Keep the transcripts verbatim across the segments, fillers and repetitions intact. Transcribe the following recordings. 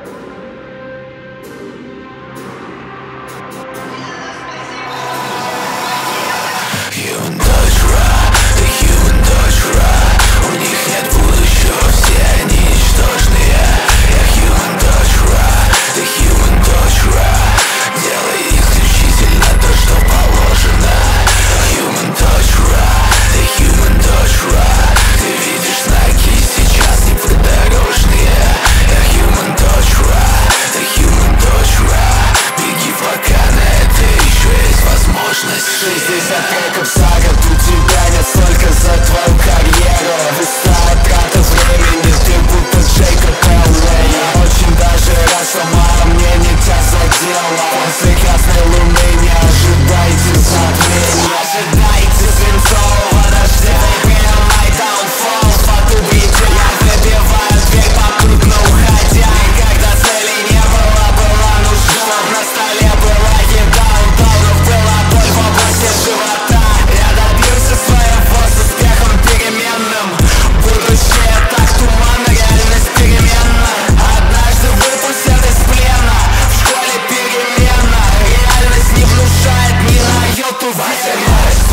шестьдесят треков за год, у тебя нет столько за твою карьеру. Быстрая трата времени, ты будто Джейкоб Эллей. Я очень даже рад, что мало мнений тебя задело. После красной луны не ожидайте затмения. Ожидайте свинцового дождя, real my downfall. Фату видео, я выбиваю дверь, попутно уходя. Никогда цели не было, была нужда. На столе была еда, у даунов была боль в области живота. Я добился своего с успехом переменным. Будущее так туманно, реальность переменна. Однажды выпустят из плена, в школе перемена. Реальность не внушает ни на йоту веры.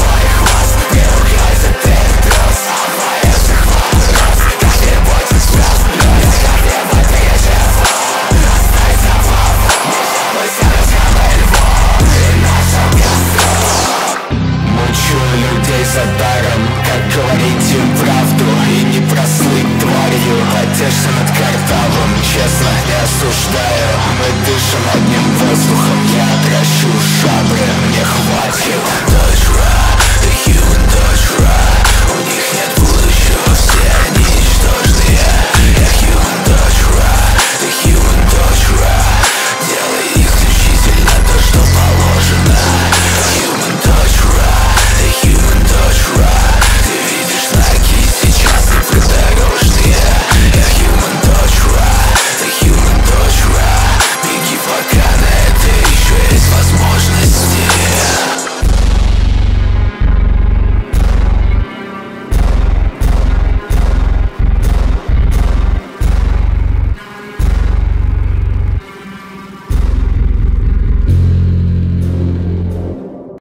Людей за даром, как говорить им правду и не прослыть тварью. Потешься над картавым, честно не осуждаю. Мы дышим одним воздухом, я отращу шабры, мне хватит.